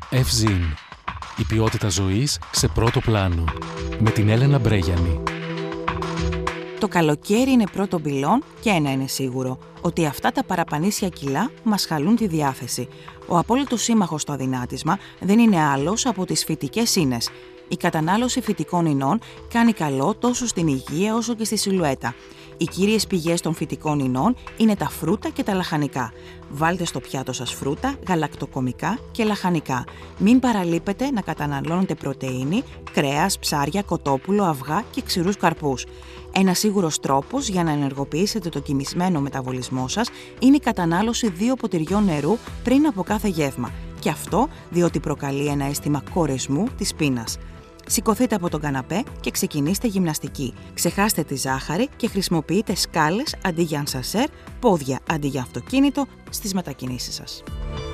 Ευζήν. Η ποιότητα ζωής σε πρώτο πλάνο. Με την Έλενα Μπρέγιανη. Το καλοκαίρι είναι πρώτο πυλών και ένα είναι σίγουρο, ότι αυτά τα παραπανήσια κιλά μας χαλούν τη διάθεση. Ο απόλυτος σύμμαχος στο αδυνάτισμα δεν είναι άλλος από τις φυτικές ίνες. Η κατανάλωση φυτικών ινών κάνει καλό τόσο στην υγεία όσο και στη σιλουέτα. Οι κύριες πηγές των φυτικών ινών είναι τα φρούτα και τα λαχανικά. Βάλτε στο πιάτο σας φρούτα, γαλακτοκομικά και λαχανικά. Μην παραλείπετε να καταναλώνετε πρωτεΐνη, κρέας, ψάρια, κοτόπουλο, αυγά και ξηρούς καρπούς. Ένας σίγουρος τρόπος για να ενεργοποιήσετε το κοιμισμένο μεταβολισμό σας είναι η κατανάλωση 2 ποτηριών νερού πριν από κάθε γεύμα. Και αυτό διότι προκαλεί ένα αίσθημα κορεσμού της πείνας. Σηκωθείτε από τον καναπέ και ξεκινήστε γυμναστική. Ξεχάστε τη ζάχαρη και χρησιμοποιείτε σκάλες αντί για ανσασέρ, πόδια αντί για αυτοκίνητο στις μετακινήσεις σας.